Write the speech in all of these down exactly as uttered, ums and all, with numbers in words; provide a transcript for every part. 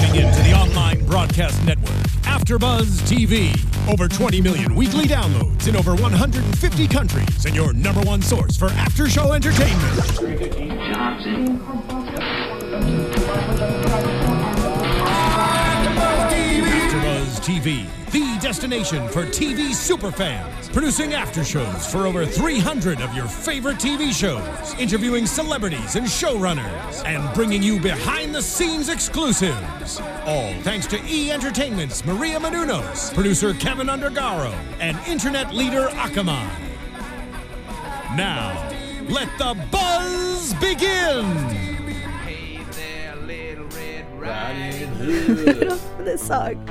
Tuning in to the online broadcast network, AfterBuzz T V. Over twenty million weekly downloads in over one hundred fifty countries, and your number one source for after-show entertainment. AfterBuzz T V, the destination for T V superfans, producing after-shows for over three hundred of your favorite T V shows, interviewing celebrities and showrunners, and bringing you behind-the-scenes exclusives. All thanks to E! Entertainment's Maria Menounos, producer Kevin Undergaro, and internet leader Akamai. Now, let the buzz begin! Hey there, little Red Riding Riding Hood. For this song.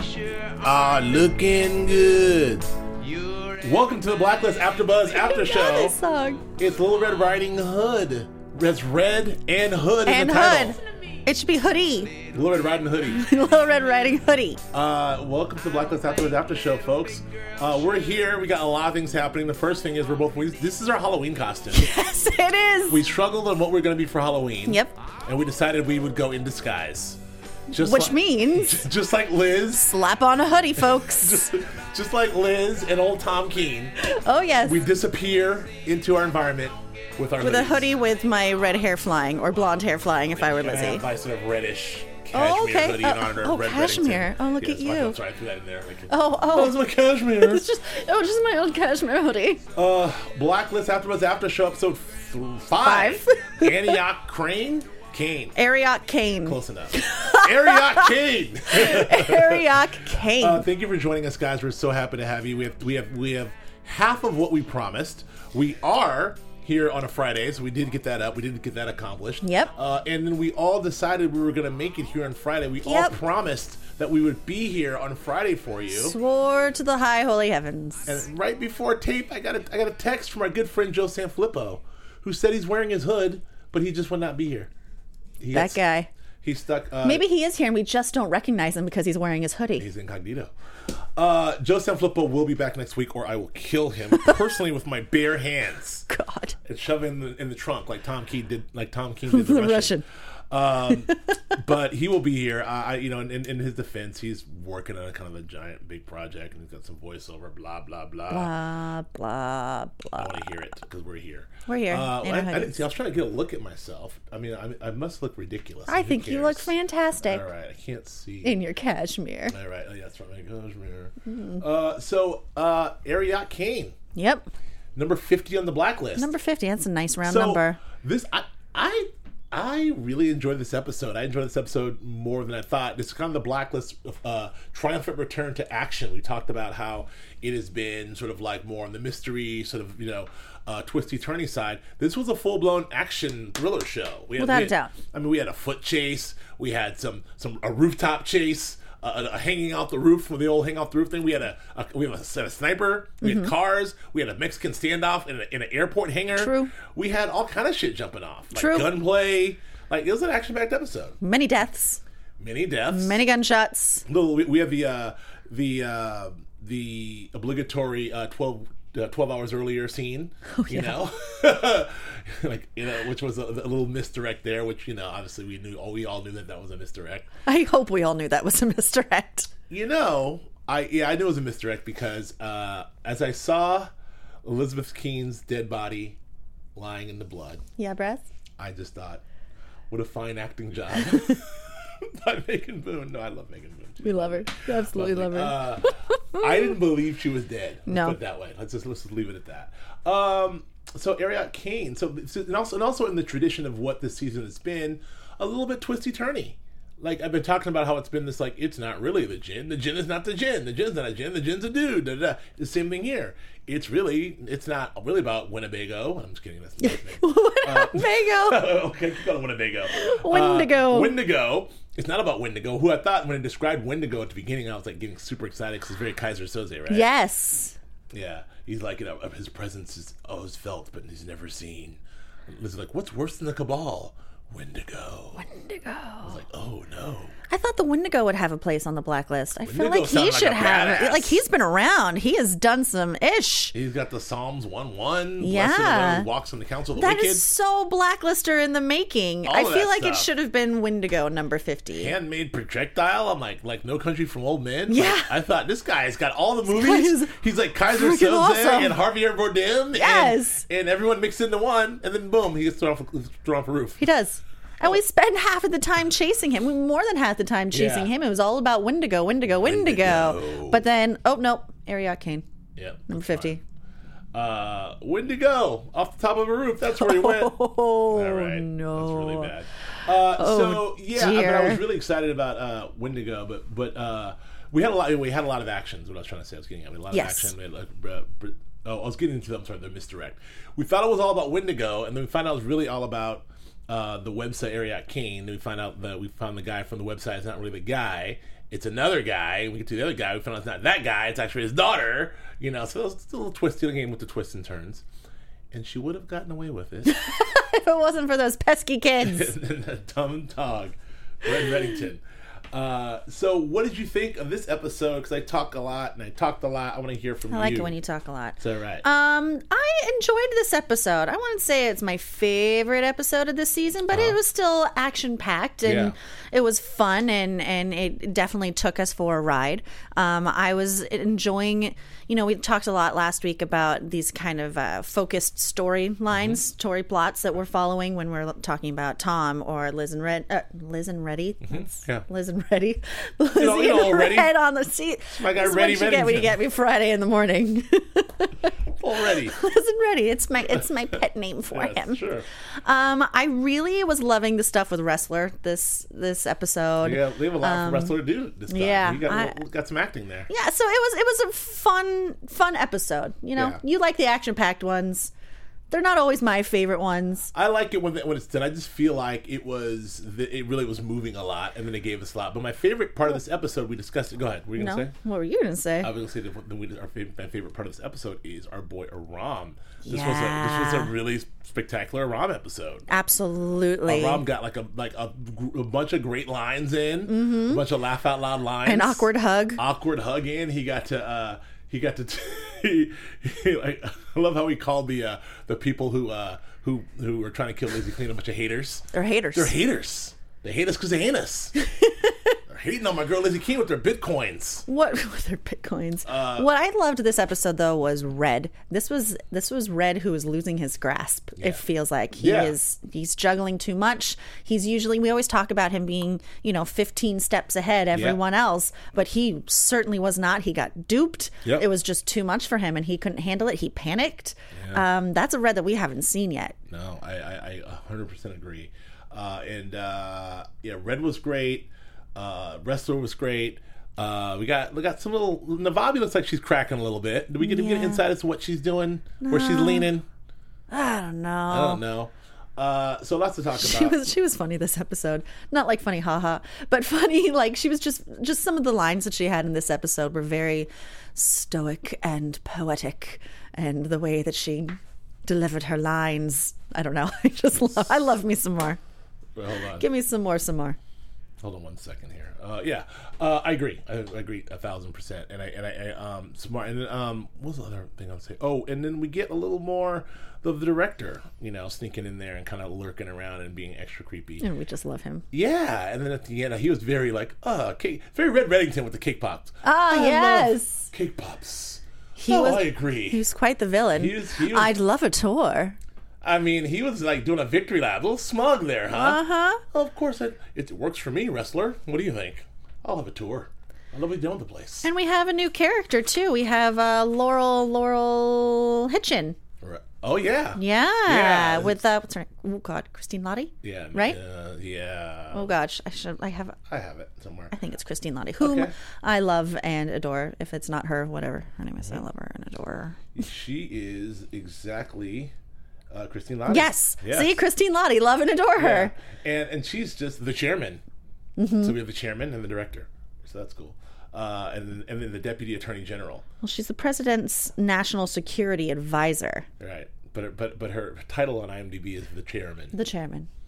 Ah, looking good. You're Welcome to the Blacklist AfterBuzz After I know Show. this song. It's Little Red Riding Hood. That's red and hood And in the title. hood. It should be hoodie. Little Red Riding Hoodie. Little Red Riding Hoodie. Uh, welcome to the Blacklist AfterBuzz After Show, folks. Uh, we're here. We got a lot of things happening. The first thing is we're both. This is our Halloween costume. Yes, it is. We struggled on what we're going to be for Halloween. Yep. And we decided we would go in disguise. Just Which like, means just like Liz. slap on a hoodie, folks. Just, just like Liz and old Tom Keene. Oh, yes. We disappear into our environment with our With a hoodies. hoodie with my red hair flying, or blonde hair flying if I were And I Lizzie. have my sort of reddish cashmere Oh, okay. hoodie in Uh, honor oh, of Red cashmere. Reddington. Oh, look Yes, at my you. fault. Sorry, I threw that in there. Like, Oh, that was oh. my cashmere. It's just, oh, just my old cashmere hoodie. uh, Blacklist AfterBuzz After Show episode th- five. Five. Antioch Crane? Kane. Ariok Kane. Close enough. Ariok Kane. Ariok Kane. Uh, thank you for joining us, guys. We're so happy to have you. We have we have we have half of what we promised. We are here on a Friday, so we did get that up. We did get that accomplished. Yep. Uh, and then we all decided we were going to make it here on Friday. We all Yep. promised that we would be here on Friday for you. Swore to the high holy heavens. And right before tape, I got a I got a text from our good friend Joe Sanfilippo, who said he's wearing his hood, but he just would not be here. He that gets- guy. He's stuck. Uh, Maybe he is here and we just don't recognize him because he's wearing his hoodie. He's incognito. Uh, Joe Sanfilippo will be back next week, or I will kill him personally with my bare hands God. and shove him in the, in the trunk like Tom Keene did. Like Tom Keene did the, The Russian. Russian. Um, but he will be here. Uh, I, you know, in, in his defense, he's working on a kind of a giant, big project, and he's got some voiceover. Blah blah blah. Blah, blah, I blah. want to hear it because we're here. We're here, Uh, in I, our I didn't hoodies. see. I was trying to get a look at myself. I mean, I, I must look ridiculous. I Who think you look cares? fantastic All right, I can't see. in your cashmere. All right, oh, yeah, that's right. My cashmere. Mm. Uh, so, uh, Ariok Kane, Yep. number fifty on the blacklist. Number fifty. That's a nice round so, number. This, I, I, I really enjoyed this episode. I enjoyed this episode more than I thought. This is kind of the blacklist uh, triumphant return to action. We talked about how it has been sort of like more on the mystery, sort of, you know, uh, twisty turny side. This was a full blown action thriller show. We had, Without we a doubt. I mean, we had a foot chase. We had some some a rooftop chase. Uh, a, a hanging out the roof from the old hang out the roof thing. We had a, a we have a set of sniper. We Mm-hmm. had cars. We had a Mexican standoff in, a, in an airport hangar. True. We had all kind of shit jumping off, like True. gunplay. Like it was an action-packed episode. Many deaths. Many deaths. Many gunshots. Little, we, we have the uh, the uh, the obligatory uh, twelve. Uh, twelve hours earlier scene, Oh, you know, like you know, which was a, a little misdirect there. Which you know, obviously we knew, all we all knew that that was a misdirect. I hope we all knew that was a misdirect. You know, I yeah, I knew it was a misdirect because uh, as I saw Elizabeth Keene's dead body lying in the blood, Yeah, Brad? I just thought, what a fine acting job by Megan Boone. No, I love Megan Boone too. We love her. We absolutely love her. Uh, I didn't believe she was dead. Let's No. put it that way. Let's just let's just leave it at that. Um, so Ariok Kane. So, so and also and also in the tradition of what this season has been, a little bit twisty turny. Like I've been talking about how it's been this like it's not really the gin. The gin is not the gin. The gin's not a gin. The gin's a dude. Da, da, da. The same thing here. It's really it's not really about Winnebago. I'm just kidding. That's not Winnebago. okay, keep going Winnebago. Wendigo. Uh, Wendigo. It's not about Wendigo, who I thought when I described Wendigo at the beginning, I was like getting super excited because it's very Kaiser Soze, right? Yes. Yeah. He's like, you know, his presence is always felt, but he's never seen. Liz is like, what's worse than the Cabal? Wendigo. Wendigo. I was like, oh no. I thought thought the Wendigo would have a place on the blacklist. I feel Wendigo like he sounds like should a have. badass. Like he's been around. He has done some ish. He's got the Psalms one one. Yeah. Blessed are those who walks in the council of the That wicked. is so Blacklister in the making. All I of feel that like it stuff. should have been Wendigo number fifty. Handmade projectile. I'm like, like No Country for Old Men. Yeah. Like, I thought this guy's got all the guy movies. is He's like Kaiser freaking Soze awesome. and Javier Bardem. Yes. And, and everyone mixed into one, and then boom, he gets thrown off, a- thrown off a roof. He does. And we spend half of the time chasing him. We more than half the time chasing Yeah. him. It was all about Wendigo, Wendigo, Wendigo. Wendigo. But then, oh nope, Ariat Kane, Yep. number fifty. Uh, Wendigo off the top of a roof. That's where he went. Oh All right. no! That's really bad. Uh, so yeah, I, mean, I dear. was really excited about uh, Wendigo, but but uh, we had a lot. We had a lot of actions. What I was trying to say, I was getting at. We had a lot Yes. of action. We had, like, uh, br- oh, I was getting into. I'm sorry, the misdirect. We thought it was all about Wendigo, and then we found out it was really all about uh, the website Ariat Kane. Then we find out that we found the guy from the website is not really the guy. It's another guy. We get to the other guy. We found out it's not that guy. It's actually his daughter. You know, so it was a little twisty game with the twists and turns. And she would have gotten away with it. If it wasn't for those pesky kids. And that dumb dog, Red Reddington. Uh, so, what did you think of this episode? Because I talk a lot and I talked a lot. I want to hear from I you. like it when you talk a lot. Is that right? Um, I enjoyed this episode. I wouldn't say it's my favorite episode of this season, but it was still action packed and Yeah. it was fun and and it definitely took us for a ride. Um, I was enjoying. You know, we talked a lot last week about these kind of uh, focused storylines, Mm-hmm. story plots that we're following when we're talking about Tom or Liz and Red, uh, Liz and Reddy. That's Mm-hmm. Yeah. Liz and Reddy. Liz know- you know, and Reddy. Red on the seat. my guy, This is Reddy what you get when you Reddington. get me Friday in the morning. Already. Liz and Reddy. It's my it's my pet name for Yes, him. sure. Um, I really was loving the stuff with Wrestler this this episode. Yeah, they have a lot for wrestler to do this time. yeah, he got, I- got some acting there. Yeah, so it was it was a fun fun episode. You know, Yeah. you like the action packed ones. They're not always my favorite ones. I like it when when it's done. I just feel like it was the, it really was moving a lot, and then it gave us a lot. But my favorite part of this episode, we discussed it. Go ahead. What were you No, gonna say? what were you gonna say? I was gonna say that the- we- our favorite, my favorite part of this episode is our boy Aram. This Yeah. was a, this was a really spectacular Aram episode. Absolutely. Aram got like a like a, gr- a bunch of great lines in, a bunch of laugh out loud lines, An awkward hug. awkward hug in. He got to uh, he got to he, he, like, I love how he called the uh, the people who uh, who who were trying to kill Lazy Clean a bunch of haters. They're haters. They're haters. They hate us because they hate us. They're hating on my girl Lizzie King with their bitcoins. What with their bitcoins? Uh, what I loved this episode though was Red. This was this was Red who was losing his grasp. It feels like he Yeah. is he's juggling too much. He's usually we always talk about him being you know fifteen steps ahead everyone else, but he certainly was not. He got duped. Yep. It was just too much for him, and he couldn't handle it. He panicked. Um, that's a Red that we haven't seen yet. No, I, I, I one hundred percent agree. Uh, and uh, yeah, Red was great. Uh, Wrestler was great. Uh, we got we got some little. Navabi looks like she's cracking a little bit. Do we get to get Yeah. insight as to what she's doing, where she's leaning? I don't know. I don't know. Uh, so lots to talk about. She was she was funny this episode. Not like funny haha, but funny like she was just just some of the lines that she had in this episode were very stoic and poetic, and the way that she delivered her lines. I don't know. I just love I love me some more. Wait, hold on. Give me some more some more. Hold on one second here. Uh, yeah, uh, I agree. I, I agree a thousand percent. And I and I, I um smart. And then um, what was the other thing I would say? Oh, and then we get a little more of the director, you know, sneaking in there and kind of lurking around and being extra creepy. And we just love him. Yeah, and then at the end, he was very like, uh, cake, very Red Reddington with the cake pops. Ah, I love yes. cake pops. He oh, was I agree. He was quite the villain. He was- he was- I'd love a tour. I mean, he was like doing a victory lap, a little smug there, huh? Uh-huh. Well, of course, it, it works for me, wrestler. What do you think? I'll have a tour. I love doing the place. And we have a new character too. We have uh, Laurel Laurel Hitchin. Right. Oh yeah. Yeah, Yeah. with uh, what's her name? Oh God, Christine Lottie. Yeah. Right? Uh, yeah. Oh gosh, I should. I have. I have it somewhere. I think it's Christine Lottie, whom Okay. I love and adore. If it's not her, whatever her name is, I love her and adore her. She is exactly uh, Christine Lottie. Yes. Yes. See, Christine Lottie, love and adore Yeah. her. And and she's just the chairman. Mm-hmm. So we have the chairman and the director. So that's cool. Uh, and then, and then the deputy attorney general. Well, she's the president's national security advisor, Right. But but but her title on IMDb is the chairman. the chairman.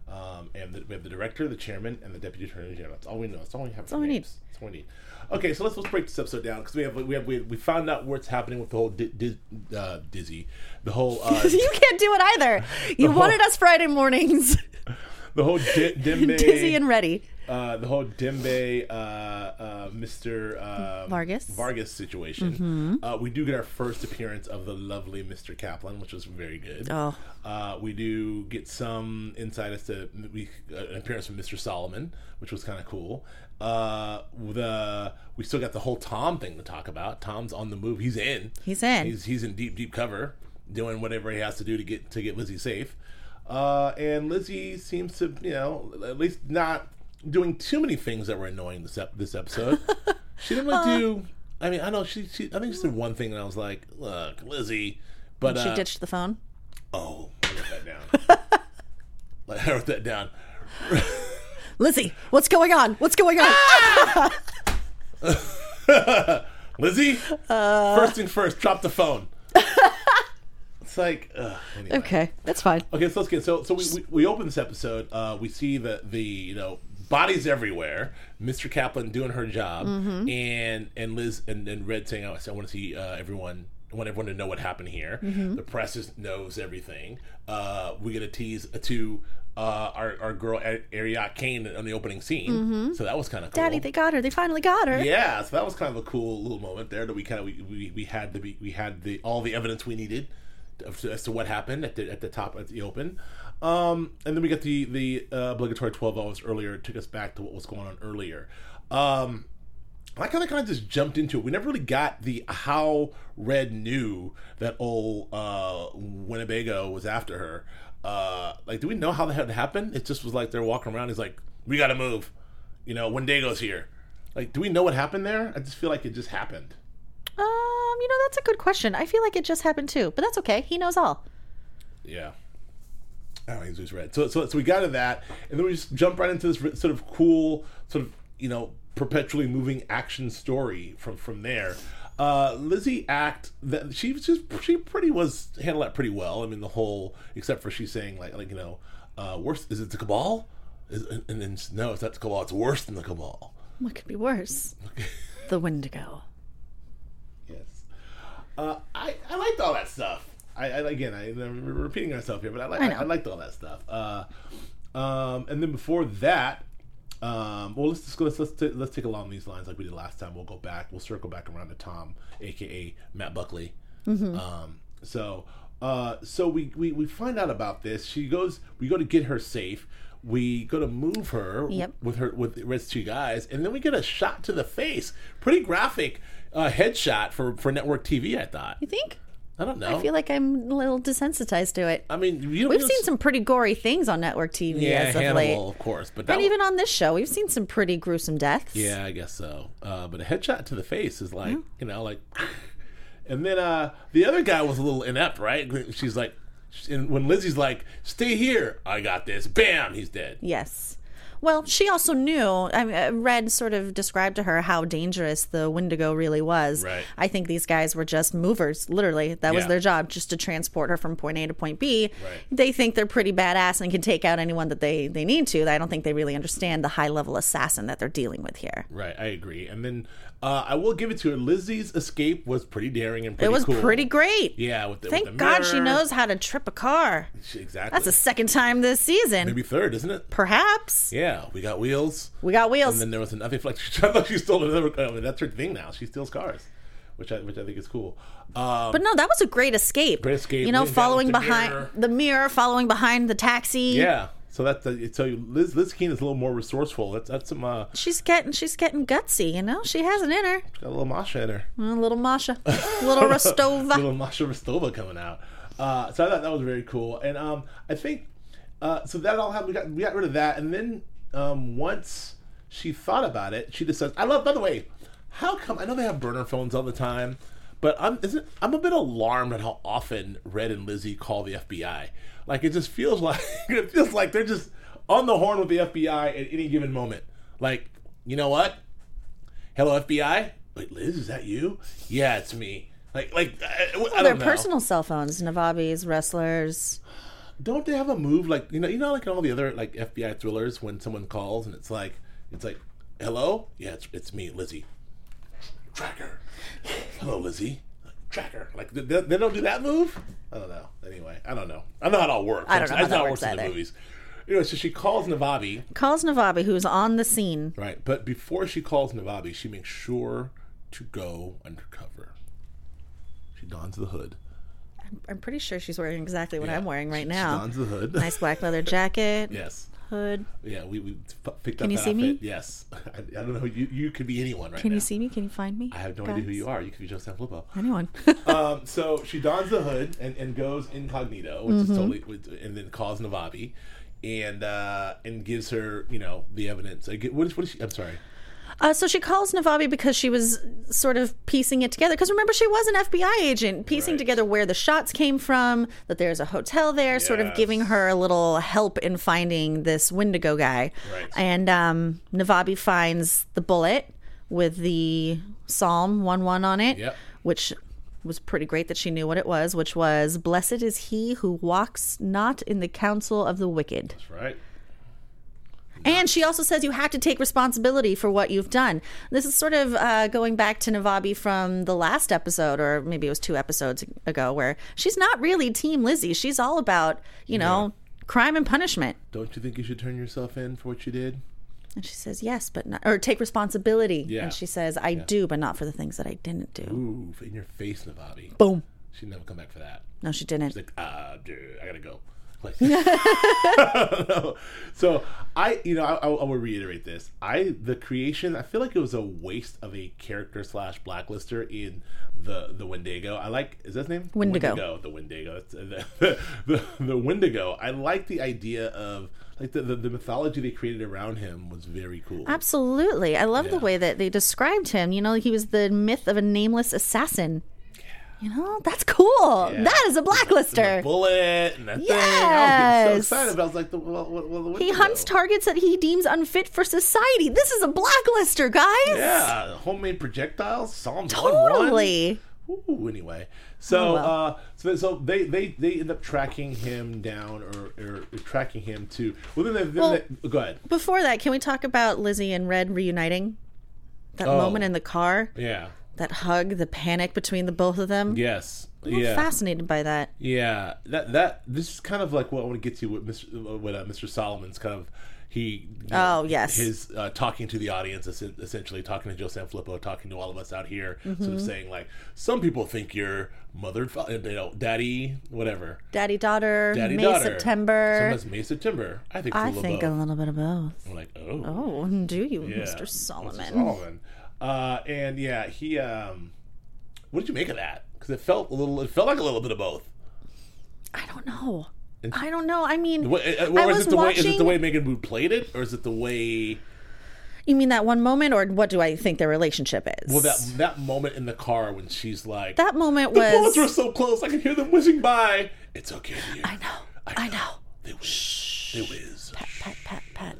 Um, and the, we have the director, the chairman, and the deputy attorney general. That's all we know. That's all we have. That's all we need. That's all we need. Okay, so let's let's break this episode down because we have we have we, we found out what's happening with the whole di- di- uh, Dizzy, the whole. Uh, You can't do it either. You whole- wanted us Friday mornings. the whole di- Dimbe, Dizzy and ready. uh, the whole Dimbe, uh, uh, Mister Uh, Vargas. Vargas situation. Mm-hmm. Uh, we do get our first appearance of the lovely Mister Kaplan, which was very good. Oh. Uh, we do get some insight as to we, uh, an appearance from Mister Solomon, which was kind of cool. Uh, the we still got the whole Tom thing to talk about. Tom's on the move. He's in. He's in. He's he's in deep deep cover, doing whatever he has to do to get to get Lizzie safe. Uh, and Lizzie seems to, you know, at least not doing too many things that were annoying this ep- this episode. She didn't really do. I mean, I know she, she. I think she did one thing, and I was like, "Look, Lizzie," but She uh, ditched the phone. Oh, I wrote that down. Like, I wrote that down. Lizzie, what's going on? What's going on? Lizzie, uh... first thing first, drop the phone. It's like, ugh, anyway. Okay, that's fine. Okay, so let's get so so we we, we open this episode. Uh, we see the the you know bodies everywhere. Mister Kaplan doing her job, Mm-hmm. and and Liz and, and Red saying, "Oh, I want to see uh, everyone." I want everyone to know what happened here. Mm-hmm. The press is, knows everything. Uh, we get a tease to uh, our our girl Ariat Kane on the opening scene. Mm-hmm. So that was kind of cool. Daddy, they got her. They finally got her. Yeah, so that was kind of a cool little moment there that we kind of we, we, we had the we had the all the evidence we needed to, as to what happened at the at the top at the open. Um, and then we got the the uh, obligatory twelve hours earlier. It took us back to what was going on earlier. Um, I kind of kind of just jumped into it. We never really got the how Red knew that old uh, Winnebago was after her. Uh, like, do we know how that had happened? It just was like they're walking around. He's like, "We got to move," you know. Wendigo's here. Like, do we know what happened there? I just feel like it just happened. Um, you know, that's a good question. I feel like it just happened too, but that's okay. He knows all. Yeah. I don't know, he's just Red. So, so, so we got to that, and then we just jump right into this sort of cool, sort of, you know, perpetually moving action story from from there. Uh, Lizzie act that she was just she pretty was handled that pretty well. I mean, the whole except for she's saying like like you know, uh, worse is it the Cabal? Is, and then no, it's not the Cabal. It's worse than the Cabal. What could be worse? The Wendigo. Yes. Uh, I I liked all that stuff. I, I again I, I'm repeating myself here, but I like I, I liked all that stuff. Uh, um, and then before that. Um, well, let's just go, let's let's, t- let's take along these lines like we did last time. We'll go back. We'll circle back around to Tom, aka Matt Buckley. Mm-hmm. Um, so, uh, so we, we we find out about this. She goes. We go to get her safe. We go to move her Yep. with her with Red's two guys, and then we get a shot to the face. Pretty graphic uh, headshot for for network T V. I thought. You think? I don't know. I feel like I'm a little desensitized to it. I mean, you don't We've you seen some pretty gory things on network T V yeah, as of Hannibal, late. of course, but that And was- even on this show, we've seen some pretty gruesome deaths. Yeah, I guess so. Uh, but a headshot to the face is like, you know, like. And then uh, the other guy was a little inept, right? She's like, and when Lizzie's like, "Stay here, I got this." Bam, he's dead. Yes. Well, she also knew, I mean, Red sort of described to her how dangerous the Wendigo really was. Right. I think these guys were just movers, literally. That was Yeah. their job, just to transport her from point A to point B. Right. They think they're pretty badass and can take out anyone that they, they need to. I don't think they really understand the high-level assassin that they're dealing with here. Right, I agree. And then uh, I will give it to her. Lizzie's escape was pretty daring and pretty It was cool. pretty great. Yeah, with the Thank with the God she mirror. knows how to trip a car. She- exactly. That's the second time this season. maybe third, isn't it? Perhaps. Yeah, we got wheels. We got wheels. And then there was another like I thought she stole another. I mean, that's her thing now. She steals cars, which I which I think is cool. Um, But no, that was a great escape. Great escape, You know, leaning down following with the behind mirror. the mirror, following behind the taxi. yeah. So that's uh, so Liz Liz Keane is a little more resourceful. That's that's some uh, She's getting she's getting gutsy, you know? She has it in her. got a little Masha in her. A little Masha. A little Rostova. little Masha Rostova coming out. Uh, so I thought that was very cool. And um, I think uh, so that all happened. We got we got rid of that, and then um, once she thought about it, she decides. I love. By the way, how come I know they have burner phones all the time, but I'm isn't I'm a bit alarmed at how often Red and Lizzie call the F B I. Like it just feels like it feels like they're just on the horn with the F B I at any given moment. Like, you know what? Hello, F B I. Wait, Liz, is that you? Yeah, it's me. Like, like I, I Well, don't they're know. personal cell phones, Navabi's, wrestlers. don't they have a move like you know you know like in all the other like F B I thrillers when someone calls and it's like it's like hello yeah it's it's me Lizzie Tracker hello Lizzie Tracker like they, they don't do that move. I don't know. Anyway, I don't know. I don't know how it all works. I don't know That's how that how it works works in the either. movies. You know, so she calls Navabi. Calls Navabi, who's on the scene. Right, but before she calls Navabi, she makes sure to go undercover. She dons the hood. I'm pretty sure she's wearing exactly what Yeah, I'm wearing right she, now. She dons the hood. Nice black leather jacket. Yes. Hood. Yeah, we, we f- picked Can up you that see me? outfit. Yes. I, I don't know who you you could be anyone right Can now. you see me? Can you find me? I have no guys? idea who you are. You could be Joe Sanfilippo. Anyone. um, so she dons the hood and, and goes incognito, which Mm-hmm. is totally, and then calls Navabi, and uh, and gives her you know the evidence. I get, what is what is she? I'm sorry. Uh, so she calls Navabi because she was sort of piecing it together. Because remember, she was an F B I agent, piecing Right. together where the shots came from, that there's a hotel there, sort of Yes. giving her a little help in finding this Wendigo guy. Right. And um, Navabi finds the bullet with the Psalm one one on it, Yep. which was pretty great that she knew what it was, which was, "Blessed is he who walks not in the counsel of the wicked." That's right. And she also says you have to take responsibility for what you've done. This is sort of uh, going back to Navabi from the last episode, or maybe it was two episodes ago, where she's not really Team Lizzie. She's all about, you know, crime and punishment. Don't you think you should turn yourself in for what you did? And she says, yes, but not, or take responsibility. Yeah. And she says, I do, but not for the things that I didn't do. Ooh, in your face, Navabi. Boom. She'd never come back for that. No, she didn't. She's like, ah, dude, I gotta go. Like, so I, you know, I, I will reiterate this. I, the creation, I feel like it was a waste of a character slash blacklister in the the Wendigo. I like, is that his name? Wendigo. Wendigo, the Wendigo. That's, uh, the, the the Wendigo. I like the idea of like the, the the mythology they created around him was very cool. Absolutely. I love the Yeah. way that they described him. You know, he was the myth of a nameless assassin. You know, that's cool. Yeah. That is a And the blacklister. bullet and that thing. I was Yes. getting so excited. I was like, the, well, well, well, the He Wendigo. hunts targets that he deems unfit for society. This is a blacklister, guys. Yeah, homemade projectiles. Psalms Totally. one one. Ooh, anyway, so Oh, well. uh, so so they, they they end up tracking him down or, or, or tracking him to. Well, then they, then Well- they, go ahead. Before that, can we talk about Lizzie and Red reuniting? That Oh. moment in the car, Yeah. that hug, the panic between the both of them. Yes. I'm Yeah. fascinated by that. Yeah. That that this is kind of like what I want to get to with Mister with uh, Mister Solomon's kind of he. you Oh, yes. His uh, talking to the audience, es- essentially talking to Joe Sanfilippo, talking to all of us out here, Mm-hmm. sort of saying like, some people think you're mother, fa- you know, daddy, whatever. Daddy, daughter, Daddy, May, daughter. September. Sometimes May, September. I think, it's a I little think both. a little bit of both. I'm like, oh, Oh, do you, yeah. Mister Solomon? Mister Solomon. Uh, and yeah, he. Um, what did you make of that? Because it felt a little. It felt like a little bit of both. I don't know. And- I don't know. I mean, What, uh, I or is was it the way? watching. Is it the way Megan Wood played it, or is it the way? You mean that one moment, or what do I think their relationship is? Well, that that moment in the car when she's like, that moment the bullets were was. so close, I can hear them whizzing by. It's okay, dear. I know. I know. They whiz. They whiz. Pat, pat, pat, pat.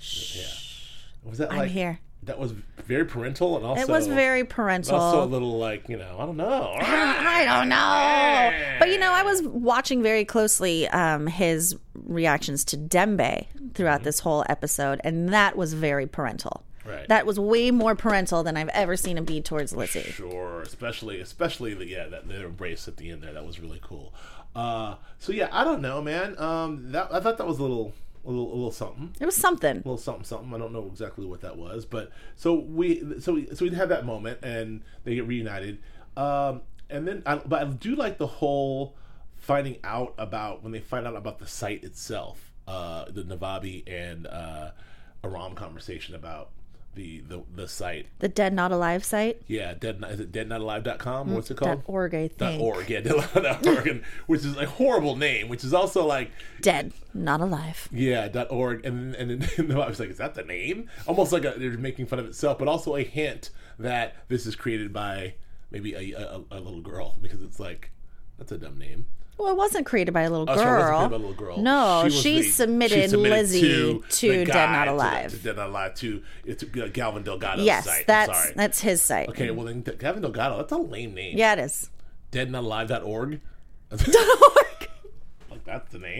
Was that I'm like? here. That was very parental, and also It was very parental. Also a little like you know, I don't know. I don't know. But you know, I was watching very closely um, his reactions to Dembe throughout Mm-hmm. this whole episode, and that was very parental. Right. That was way more parental than I've ever seen him be towards Lizzie. Sure, especially especially the yeah that their embrace at the end there, that was really cool. Uh, so yeah, I don't know, man. Um, that I thought that was a little a little a little something. It was something. A little something, something. I don't know exactly what that was, but so we, so we, so we'd have that moment, and they get reunited. Um, and then, I, but I do like the whole finding out about when they find out about the site itself, uh, the Navabi and uh, Aram conversation about the the the site. The Dead Not Alive site. Yeah, dead. Is it dead not alive dot com? What's it called? Dot org, I think. Dot org. Yeah, dead not alive dot org, which is a horrible name. Which is also like Dead Not Alive. yeah, dot org, and and, and I was like, is that the name? Almost like a, they're making fun of itself, but also a hint that this is created by maybe a, a, a little girl, because it's like that's a dumb name. Well, it wasn't created by a little Oh, girl. sorry, it wasn't created by a little girl. No, She was she, the- submitted she submitted Lizzie to to, the Dead guy, Not to the- Alive. to Dead Not Alive to it's uh, Galvin Delgado's Yes, site. I'm that's sorry. that's his site. Okay, well then Gavin Delgado, that's a lame name. Yeah, it is. dead not alive dot org. Dot org. Like that's the name.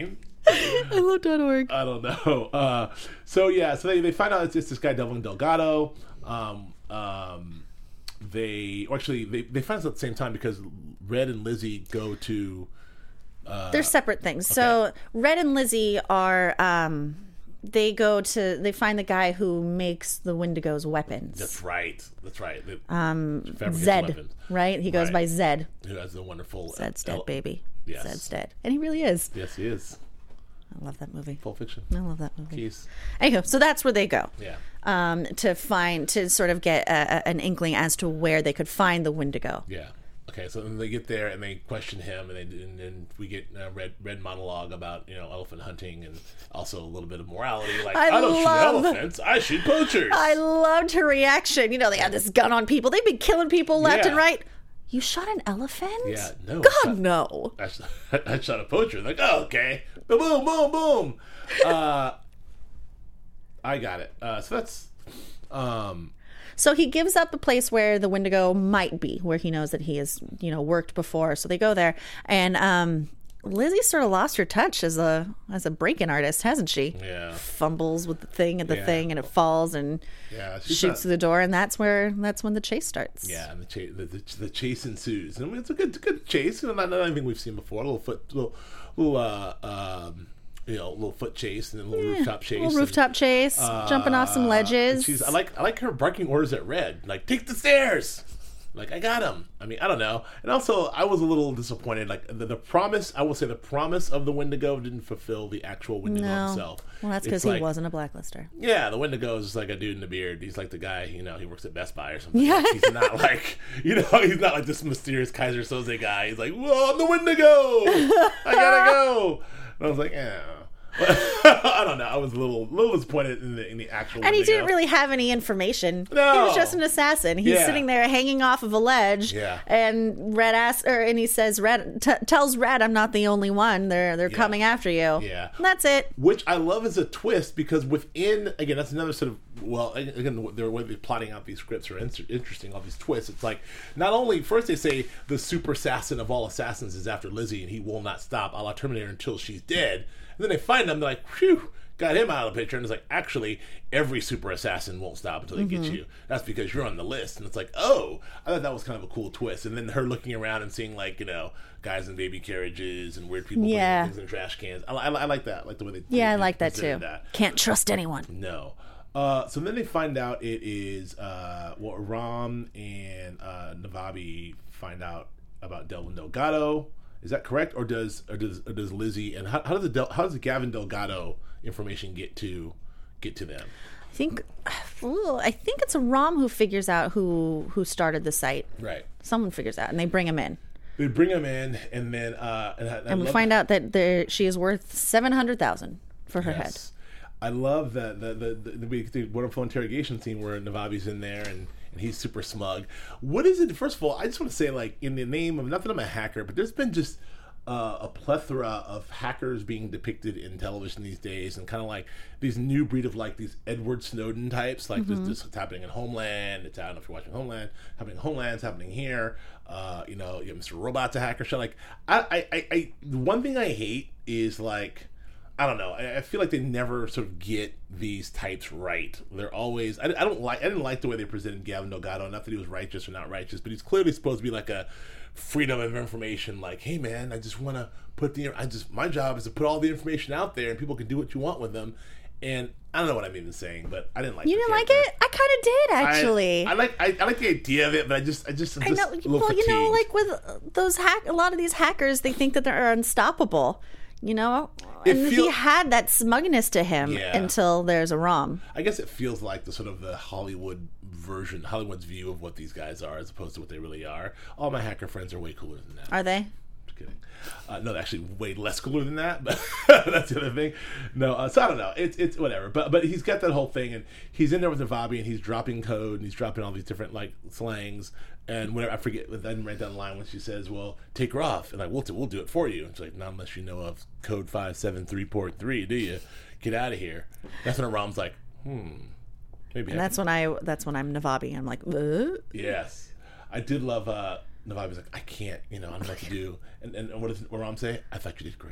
I love dot org. I don't know. Uh, so yeah, so they, they find out it's just this guy Devlin Delgado. Um, um, they or actually they, they find out at the same time because Red and Lizzie go to. Uh, They're separate things. So Red and Lizzie are. Um, they go to. They find the guy who makes the Wendigos weapons. That's right. That's right. They, Um, fabricates Zed, weapons. right? He goes Right. by Zed. Who has the wonderful Zed's El- dead, baby. Yes. Zed's dead, and he really is. Yes, he is. I love that movie. Pulp Fiction. I love that movie. Keys. Anywho, so that's where they go. Yeah. Um, to find to sort of get a, a, an inkling as to where they could find the Wendigo. Yeah. Okay, so then they get there and they question him, and, they, and then we get a red red monologue about you know elephant hunting and also a little bit of morality, like I I, don't love- shoot elephants, I shoot poachers. I loved her reaction. You know, they had this gun on people. They've been killing people left Yeah. and right. You shot an elephant? Yeah, no. God, shot- no. I shot, I shot a poacher. Like, oh, okay, boom, boom, boom, boom. Uh, I got it. Uh, so that's. Um, So he gives up the place where the Wendigo might be, where he knows that he has, you know, worked before. So they go there, and um, Lizzie sort of lost her touch as a as a break-in artist, hasn't she? Yeah. Fumbles with the thing and the Yeah. thing, and it falls and Yeah, she's shoots not- through the door, and that's where that's when the chase starts. Yeah, and the chase, the, the, the chase ensues. And I mean, it's a good, good chase. You know, not, not anything we've seen before. A little foot, little, little, uh, um, you know, little foot chase and then a little rooftop chase. Little and, rooftop chase, jumping off some uh, ledges. and she's, I like, I like her barking orders at Red. Like, take the stairs. Like, I got him. I mean, I don't know. And also, I was a little disappointed. Like, the, the promise, I will say, the promise of the Wendigo didn't fulfill the actual Wendigo No. himself. Well, that's It's because he like- wasn't a blacklister. Yeah, the Wendigo is just like a dude in a beard. He's like the guy, you know, he works at Best Buy or something. Yeah. He's not like, you know, he's not like this mysterious Kaiser Soze guy. He's like, whoa, I'm the Wendigo. I gotta go. And I was like, yeah. I don't know. I was a little, little disappointed in the in the actual. And he Wendigo. didn't really have any information. No. He was just an assassin. He's Yeah. sitting there hanging off of a ledge. Yeah. And Red asks, or and he says, "Red t- tells Red, I'm not the only one. They're they're Yeah. coming after you." Yeah. And that's it. Which I love as a twist because within, again, that's another sort of, well, again, the way they're plotting out these scripts are in- interesting, all these twists. It's like, not only, first they say the super assassin of all assassins is after Lizzie and he will not stop a la Terminator until she's dead. And then they find him, they're like, phew, got him out of the picture. And it's like, actually, every super assassin won't stop until he gets you. That's because you're on the list. And it's like, oh, I thought that was kind of a cool twist. And then her looking around and seeing, like, you know, guys in baby carriages and weird people Yeah. putting things in trash cans. I, I, I like that. I like the way they Yeah, they I like that too. presented that. Can't trust anyone. No. Uh, so then they find out it is uh, well, Ram and uh, Navabi find out about Delvin Delgado. Is that correct, or does or does or does Lizzie and how, how does the Del, how does the Gavin Delgado information get to get to them? I think, ooh, I think it's a Rom who figures out who who started the site. Right. Someone figures out, and they bring him in, They bring him in, and then uh, and, I, I and we love- find out that there, she is worth seven hundred thousand for her head. Yes. I love that the the, the, the, the wonderful interrogation scene where Navabi's in there and, and he's super smug. What is it? First of all, I just want to say, like, in the name of, not that I'm a hacker, but there's been just uh, a plethora of hackers being depicted in television these days, and kind of like these new breed of like these Edward Snowden types. Like Mm-hmm. this, this is happening in Homeland. It's I don't know if you're watching Homeland. Happening in Homeland. It's happening here. Uh, you know, you have Mister Robot's a hacker show. Like, I, I, I, I, the one thing I hate is like. I don't know. I, I feel like they never sort of get these types right. They're always. I, I don't like. I didn't like the way they presented Gavin Delgado. Not that he was righteous or not righteous, but he's clearly supposed to be like a freedom of information. Like, hey man, I just want to put the. I just my job is to put all the information out there, and people can do what you want with them. And I don't know what I'm even saying, but I didn't like. You the didn't like character. it? I kind of did, I- actually. I, like. I, I like the idea of it, but I just. I just. I'm I just know. a little Well, you know, fatigued. like with uh, those hack, a lot of these hackers, they think that they're unstoppable. You know, It and feel- he had that smugness to him Yeah. until there's a Rom. I guess it feels like the sort of the Hollywood version, Hollywood's view of what these guys are, as opposed to what they really are. All my hacker friends are way cooler than that. Are they? Just kidding. Uh, no, they're actually way less cooler than that, but that's the other thing. No, uh, so I don't know. It's it's whatever. But but he's got that whole thing, and he's in there with Navabi, and he's dropping code, and he's dropping all these different like slangs. And whenever I forget, I didn't write down the line when she says, "Well, take her off," and like, "We'll we'll do it for you." And she's like, "Not unless you know of code five seven three port three, do you? Get out of here." That's when Ram's like, "Hmm, maybe." And I that's when I. That's when I'm Navabi. I'm like, uh? Yes, I did love. uh Navabi's like, I can't, you know, I don't know what to do. And and what does what Ram say? I thought you did great.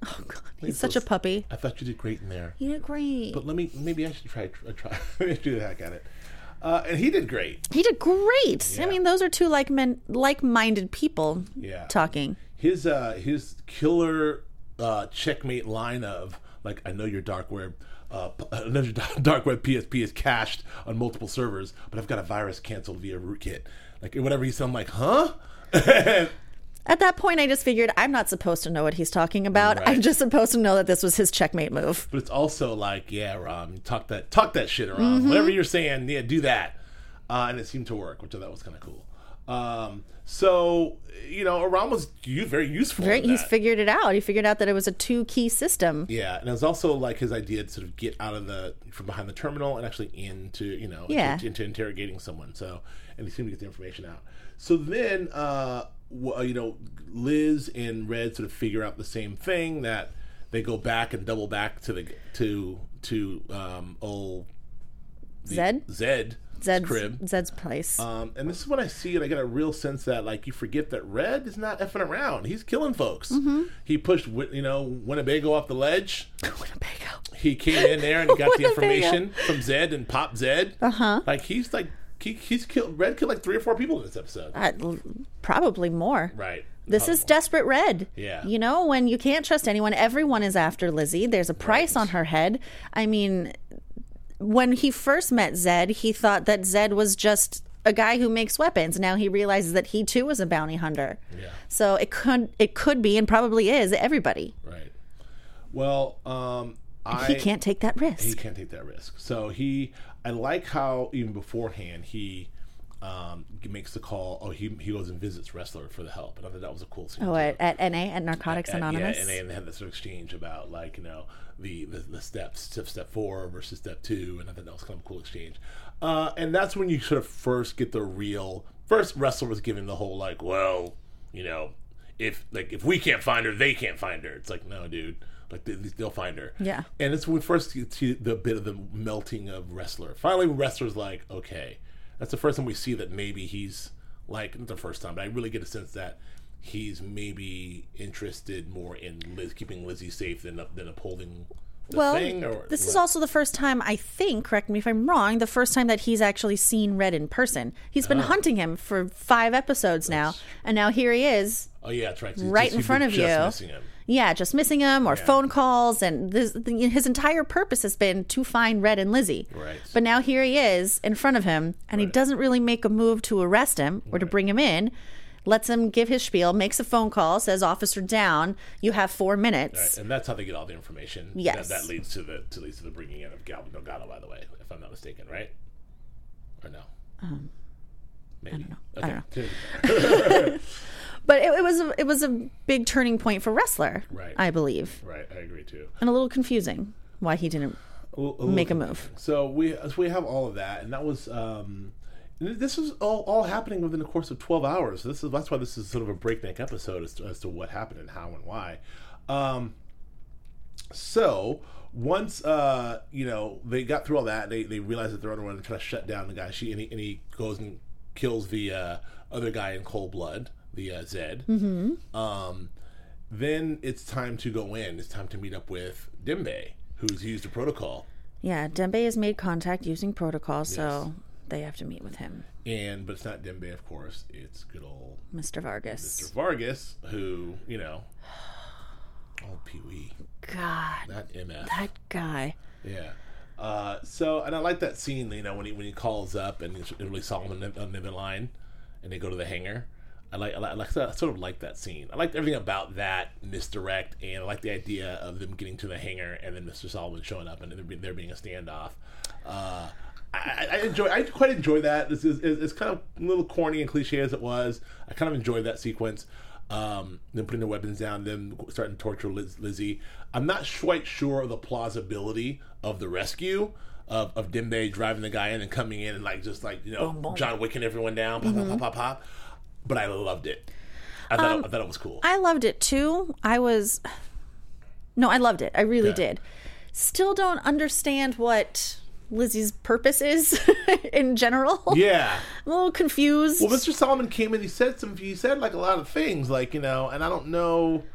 Oh God, he's such a puppy. I thought you did great in there. He did great. But let me, maybe I should try, try, maybe I should do the heck at it. Uh, and he did great. He did great. Yeah. I mean, those are two like men, like-minded people Yeah. talking. His uh, his killer uh, checkmate line of like, I know your dark web, uh, I know your dark web P S P is cached on multiple servers, but I've got a virus canceled via rootkit. Like whatever he said, I'm like, huh? At that point, I just figured I'm not supposed to know what he's talking about. Right. I'm just supposed to know that this was his checkmate move. But it's also like, yeah, Rom, talk that talk that shit around. Mm-hmm. Whatever you're saying, yeah, do that. Uh, and it seemed to work, which I thought was kind of cool. Um, so, you know, Rom was u- very useful. Right? in He's that. figured it out. He figured out that it was a two-key system. Yeah, and it was also like his idea to sort of get out of the from behind the terminal and actually into you know Yeah. into, into interrogating someone. So, and he seemed to get the information out. So then, uh, w- you know, Liz and Red sort of figure out the same thing, that they go back and double back to the to to um, old the- Zed? Zed. Zed's crib. Zed's place. Um, and this is when I see it. I get a real sense that, like, you forget that Red is not effing around. He's killing folks. Mm-hmm. He pushed, Wi- you know, Winnebago off the ledge. Winnebago. He came in there and he got the Winnebago. information from Zed and popped Zed. Uh huh. Like, he's like, he, he's killed, Red killed like three or four people in this episode. Uh, probably more. Right. This is Probably. desperate Red. Yeah. You know, when you can't trust anyone, everyone is after Lizzie. There's a price Right. on her head. I mean, when he first met Zed, he thought that Zed was just a guy who makes weapons. Now he realizes that he too is a bounty hunter. Yeah. So it could it could be and probably is everybody. Right. Well, um, I. he can't take that risk. He can't take that risk. So he, I like how even beforehand he um, makes the call. Oh, he he goes and visits Wrestler for the help, and I thought that was a cool scene. Oh, too. at, at N A, at Narcotics At- Anonymous. Yeah, and they, and they had this sort of exchange about, like, you know, the, the, the steps, step, step four versus step two, and I thought that was kind of a cool exchange. Uh, and that's when you sort of first get the real, first Wrestler was given the whole, like, well, you know, if, like, if we can't find her, they can't find her. It's like, no, dude. Like, they, they'll find her. Yeah. And it's when we first get to the bit of the melting of Wrestler. Finally, Wrestler's like, okay. That's the first time we see that maybe he's, like, not the first time, but I really get a sense that he's maybe interested more in Liz, keeping Lizzie safe than than upholding the well, thing. Or this is what? also the first time, I think, correct me if I'm wrong, the first time that he's actually seen Red in person. He's been hunting him for five episodes now, and now here he is. Oh yeah, that's right. So he's right just- in he's front been of just you. missing him. Yeah, just missing him or Yeah. phone calls, and this, the, his entire purpose has been to find Red and Lizzie. Right. But now here he is in front of him, and he Right. doesn't really make a move to arrest him or to Right. bring him in. Lets him give his spiel, makes a phone call, says, "Officer down. You have four minutes." Right, and that's how they get all the information. Yes. that, that leads to the to leads to the bringing in of Gal Delgado, by the way, if I'm not mistaken, right? Or no? Um, Maybe. don't know. Okay. I don't But it, it was a, it was a big turning point for Wrestler, Right. I believe, Right, I agree too. and a little confusing why he didn't. A little- a Make a little move. confusing. So we so we have all of that, and that was um, and this was all, all happening within the course of twelve hours. So this is that's why this is sort of a breakneck episode as to, as to what happened and how and why. Um, so once uh, you know they got through all that, they they realize that they're on the run and try to shut down the guy. She and he, and he goes and kills the uh, other guy in cold blood, the uh, Zed. Mm-hmm. Um, then it's time to go in. It's time to meet up with Dembe, who's used a protocol. Yeah, Dembe has made contact using protocol, so they have to meet with him, And but it's not Dembe, of course. It's good old Mister Vargas. Mister Vargas, who you know, old Pee Wee, God, not M F. that guy. Yeah. Uh, so and I like that scene. You know, when he when he calls up and it's really Solomon on the other line, and they go to the hangar. I like I like, I like I sort of like that scene. I liked everything about that misdirect, and I like the idea of them getting to the hangar and then Mister Solomon showing up and there being, there being a standoff. Uh, I, I enjoy. I quite enjoy that. It's, it's, it's kind of a little corny and cliche as it was. I kind of enjoyed that sequence. Um, them putting their weapons down, them starting to torture Liz, Lizzie. I'm not quite sure of the plausibility of the rescue of, of Dembe driving the guy in and coming in and like just like you know Boom, boom. John Wicking everyone down, pop pop pop pop pop. But I loved it. I thought, it, I thought it was cool. I loved it too. I was no, I loved it. I really Yeah. did. Still don't understand what Lizzie's purpose is in general. Yeah. I'm a little confused. Well, Mister Solomon came in. He said some. He said like a lot of things, like you know, and I don't know.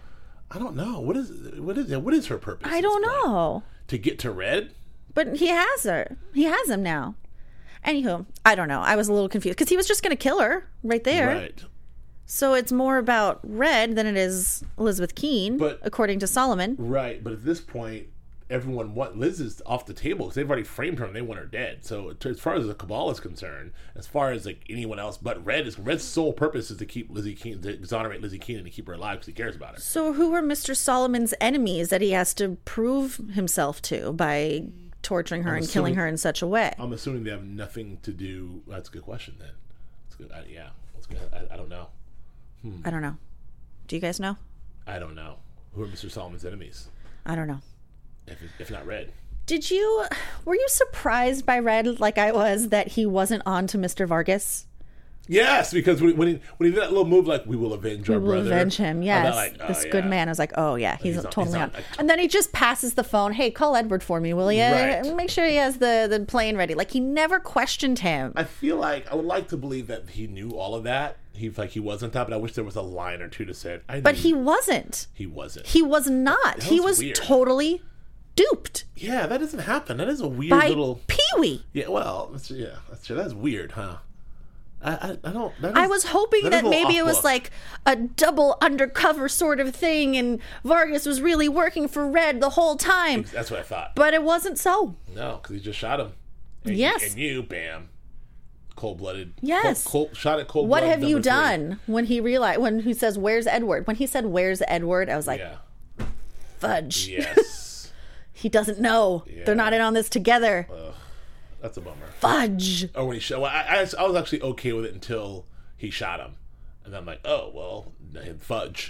I don't know. What is what is what is her purpose? I at don't this point? know. To get to Red? But he has her. He has him now. Anywho, I don't know. I was a little confused because he was just going to kill her right there. Right. So it's more about Red than it is Elizabeth Keene, But- according to Solomon. Right, but at this point, everyone want Liz is off the table because they've already framed her and they want her dead. So t- as far as the Cabal is concerned, as far as like anyone else, but Red is Red's sole purpose is to keep Lizzie Keene, to exonerate Lizzie Keene and to keep her alive because he cares about her. So who are Mister Solomon's enemies that he has to prove himself to by torturing her I'm and killing assuming- her in such a way? I'm assuming they have nothing to do. That's a good question. Then, that's good. I, yeah, that's good. I, I don't know. I don't know. Do you guys know? I don't know who are Mister Solomon's enemies. I don't know. If if not Red. Did you, were you surprised by Red like I was that he wasn't on to Mister Vargas? Yes, because when when he, when he did that little move, like we will avenge our We will brother, avenge him, I'm yes. like, oh, this yeah. good man. I was like, oh yeah, he's, He's on- totally he's on. on- And then he just passes the phone. Hey, call Edward for me, will you? Right. Make sure he has the, the plane ready. Like he never questioned him. I feel like I would like to believe that he knew all of that. He like he was on top, but I wish there was a line or two to say. I But knew he wasn't. he wasn't. He was not. He was was weird. totally duped yeah, that doesn't happen. That is a weird by little. Pee-wee. Yeah, well, that's, yeah, that's true. That's weird, huh? I I, I don't. That is, I was hoping that that, is a little maybe it was off-book. like a double undercover sort of thing and Vargas was really working for Red the whole time. That's what I thought. But it wasn't so. No, because he just shot him. And Yes. You, and you, bam, cold blooded. Yes. Cold, cold, shot at cold. What blood have you number three. done when he realized, when he says, where's Edward? When he said, where's Edward? I was like, Yeah. fudge. Yes. He doesn't know. Yeah. They're not in on this together. That's a bummer. Fudge. Or when he shot, well, I, I, I was actually okay with it until he shot him, and then I'm like, oh well, fudge.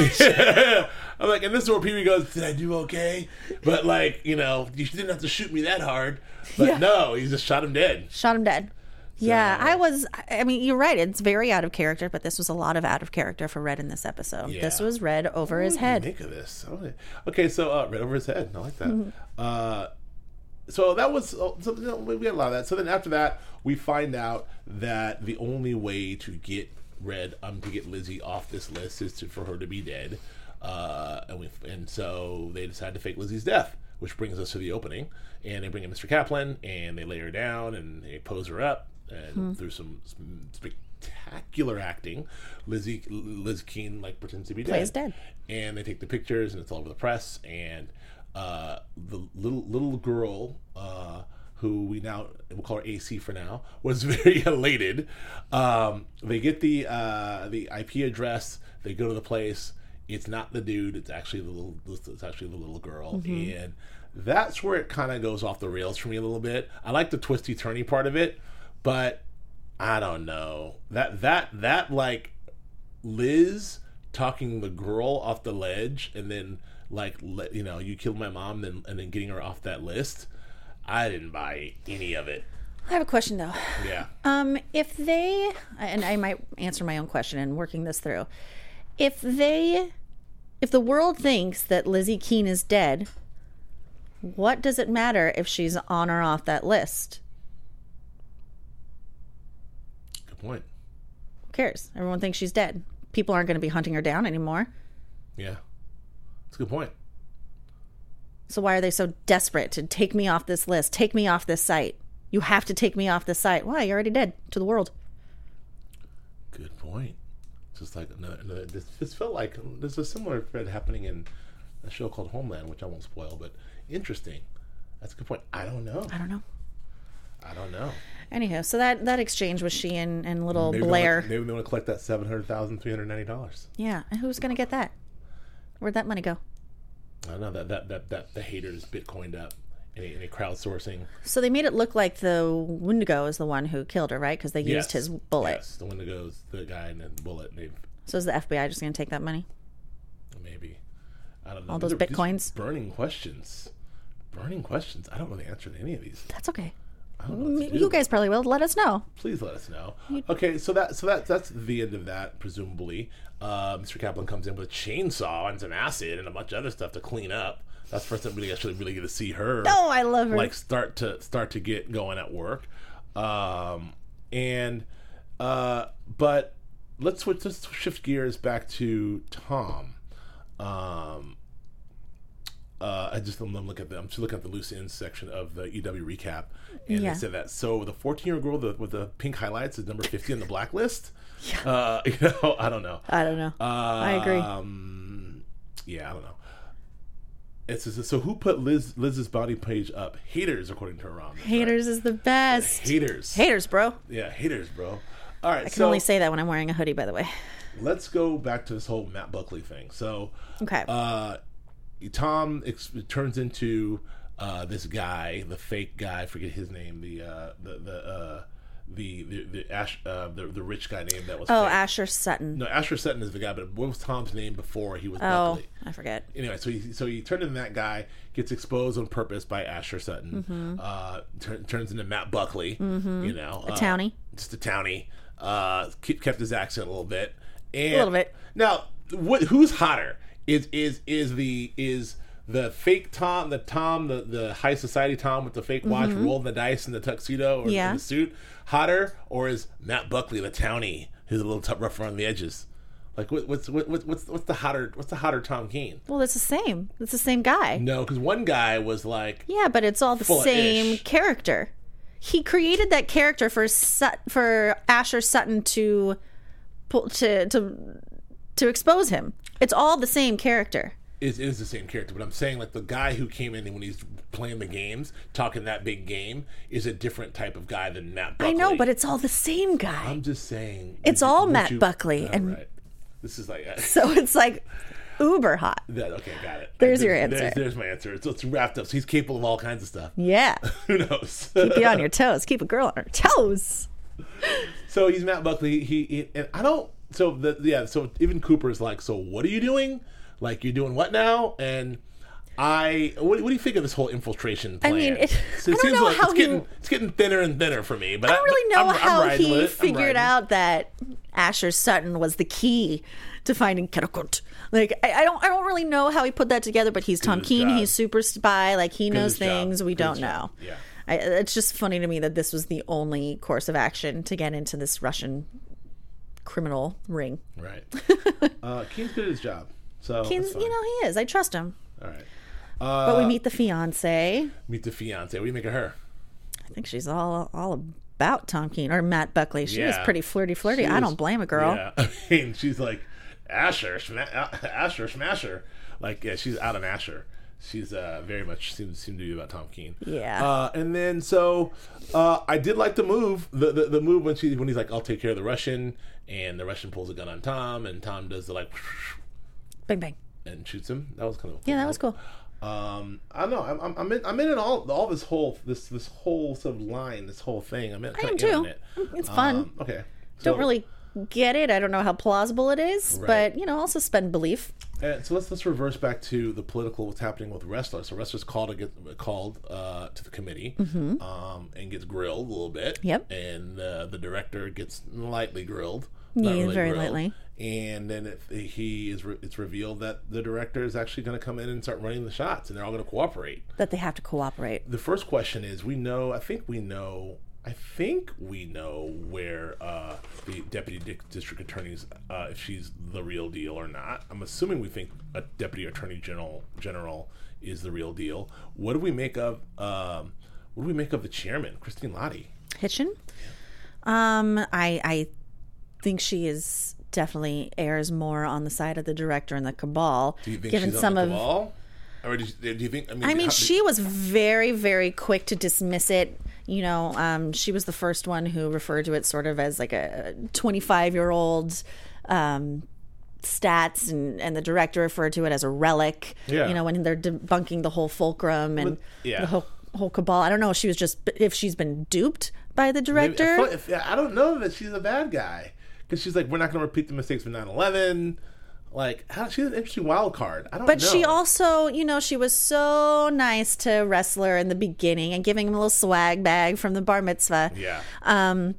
I'm like, and this is where Pee Wee goes, did I do okay? But like, you know, you didn't have to shoot me that hard. But Yeah. no, he just shot him dead. Shot him dead. Yeah, I was, I mean, you're right. It's very out of character, but this was a lot of out of character for Red in this episode. Yeah. This was Red over his What do you head. Think of this. Okay, okay so uh, right over his head. I like that. Mm-hmm. Uh, so that was so you know, we had a lot of that. So then after that, we find out that the only way to get Red, um, to get Lizzie off this list is to, for her to be dead. Uh, and we and so they decide to fake Lizzie's death, which brings us to the opening. And they bring in Mister Kaplan and they lay her down and they pose her up. And Hmm. through some, some spectacular acting, Lizzie Liz Keene like pretends to be dead. Plays dead. And they take the pictures, and it's all over the press. And uh, the little little girl, uh, who we now we'll call her A C for now, was very elated. Um, they get the uh, the I P address. They go to the place. It's not the dude. It's actually the little. It's actually the little girl. Mm-hmm. And that's where it kind of goes off the rails for me a little bit. I like the twisty turny part of it. But I don't know that that that like Liz talking the girl off the ledge and then like let, you know you killed my mom then and then getting her off that list. I didn't buy any of it. I have a question though. Yeah. Um, if they, and I might answer my own question in working this through, if they, if the world thinks that Lizzie Keene is dead, what does it matter if she's on or off that list? Good point. Who cares? Everyone thinks she's dead. People aren't going to be hunting her down anymore. Yeah. That's a good point. So why are they so desperate to take me off this list? Take me off this site. You have to take me off this site. Why? You're already dead to the world. Good point. Just like another, another this, this felt like there's a similar thread happening in a show called Homeland, which I won't spoil, but interesting. That's a good point. I don't know. I don't know. I don't know. Anywho, so that, that exchange was she and, and little Maybe Blair. They wanna, maybe they want to collect that seven hundred thousand three hundred ninety dollars. Yeah, and who's going to get that? Where'd that money go? I don't know that that that, that the haters Bitcoined up any any crowdsourcing. So they made it look like the Wendigo is the one who killed her, right? Because they used Yes. his bullet. Yes, the Wendigo's the guy and the bullet. They've So is the F B I just going to take that money? maybe I don't know All those These are- these are Bitcoins? burning questions. Burning questions. I don't know the answer to any of these. That's okay. I don't know what to do. You guys probably will. Let us know. Please let us know. Okay, so that so that that's the end of that. Presumably, uh, Mister Kaplan comes in with a chainsaw and some acid and a bunch of other stuff to clean up. That's the first time we actually really get to see her. Oh, I love her. Like start to start to get going at work, um, and uh, but let's switch. Let's shift gears back to Tom. um, uh, I just I'm looking at the I'm just looking at the loose ends section of the E W recap, and Yeah. they said that so the fourteen year old girl with the, with the pink highlights is number fifty on the blacklist. Yeah. Uh, you know, I don't know. I don't know. Uh, I agree. Um, yeah, I don't know. It says, so who put Liz Liz's body page up? Haters, according to Aram. That's Haters is the best. right. Haters. Haters, bro. Yeah, haters, bro. All right, I can so only say that when I'm wearing a hoodie, by the way. let's go back to this whole Matt Buckley thing. So, Okay. uh, Tom ex- turns into uh, this guy, the fake guy. I forget his name. The uh, the the uh, the the the, Ash, uh, the the rich guy name that was. oh, fake. Asher Sutton. No, Asher Sutton is the guy, but what was Tom's name before he was oh, Buckley? I forget. Anyway, so he so he turned into that guy, gets exposed on purpose by Asher Sutton, Mm-hmm. uh, tur- turns into Matt Buckley, you know, A uh, townie. just a townie. Uh, keep, kept his accent a little bit, and A little bit. Now, what? Who's hotter? Is is is the is the fake Tom, the Tom, the, the high society Tom with the fake watch, rolling the dice in the tuxedo or Mm-hmm. Yeah. in the suit, hotter, or is Matt Buckley the townie who's a little t- rough around the edges? Like what, what's what, what's what's the hotter what's the hotter Tom Keane? Well, it's the same. It's the same guy. No, because one guy was like, Yeah, but it's all the Full of same ish. character. He created that character for Sut- for Asher Sutton to pull to to to expose him. It's all the same character. is is the same character, but I'm saying like the guy who came in and when he's playing the games, talking that big game, is a different type of guy than Matt Buckley. I know, but it's all the same guy. I'm just saying It's would you- all would Matt you- Buckley, all and- right. This is like uh, So it's like uber hot. that. Okay, got it. There's your There's, answer. there's my answer. It's, it's wrapped up. So he's capable of all kinds of stuff. Yeah. Who knows? Keep you on your toes. Keep a girl on her toes. So he's Matt Buckley. He, he and I don't. So the yeah. So even Cooper's like, so what are you doing? Like you're doing what now? And I, what, what do you think of this whole infiltration plan? I mean, it- So I don't know how it's he- getting it's getting thinner and thinner for me. But I don't really know I'm, I'm how riding with he it. I'm figured riding. out that Asher Sutton was the key to finding Kettlekut. Like I, I don't I don't really know how he put that together, but he's Tom his Keane, job. he's super spy, like he knows his job. things we Good don't his know. job. Yeah. I, it's just funny to me that this was the only course of action to get into this Russian criminal ring. Right. uh, Keane's good at his job. So Keane's, that's fine. you know, he is. I trust him. All right. But Uh, we meet the fiance. meet the fiance. What do you make of her? I think she's all all about Tom Keane or Matt Buckley. She was Yeah. pretty flirty, flirty. She I was- don't blame a girl. Yeah. I mean, she's like Asher, sma- Asher, Smasher. Like, yeah, she's out on Asher. She's uh, very much seems seem to be about Tom Keane. Yeah. Uh, and then so uh, I did like the move, the, the the move when she when he's like, I'll take care of the Russian, and the Russian pulls a gun on Tom, and Tom does the like Bang bang. and shoots him. That was kind of a cool Yeah, that move. was cool. Um, I don't know. I'm, I'm, I'm in. I'm in it all. All this whole this this whole sort of line, this whole thing. I'm in. I am kinda in on too. it. It's fun. Um, okay. Don't So- really get it. I don't know how plausible it is, Right. but you know, I'll suspend belief. And so let's let's reverse back to the political what's happening with wrestlers. So wrestlers called to get called uh, to the committee um, and gets grilled a little bit. Mm-hmm. Yep. And uh, the director gets lightly grilled. Yeah, Not really very grilled. lightly. And then it, he is re- it's revealed that the director is actually going to come in and start running the shots, and they're all going to cooperate. That they have to cooperate. The first question is: we know, I think we know, I think we know where uh, the deputy di- district attorney's, uh, if she's the real deal or not. I'm assuming we think a deputy attorney general general is the real deal. What do we make of? Um, what do we make of the chairman, Christine Lottie? Hitchin. Um, I I think she is definitely airs more on the side of the director and the cabal. Do you think given she's some on the of cabal? Or do you, do you think? I mean, I mean, how- she was very, very quick to dismiss it. You know, um, she was the first one who referred to it sort of as like a twenty-five-year-old um, stats, and, and the director referred to it as a relic. Yeah. You know, when they're debunking the whole fulcrum and But- yeah. the whole whole cabal. I don't know if she was just if she's been duped by the Maybe- director. I, thought- if- I don't know that she's a bad guy because she's like, we're not going to repeat the mistakes of nine eleven. Like, how, she's an interesting wild card. I don't But know. she also, you know, she was so nice to Wrestler in the beginning and giving him a little swag bag from the bar mitzvah. Yeah. Um,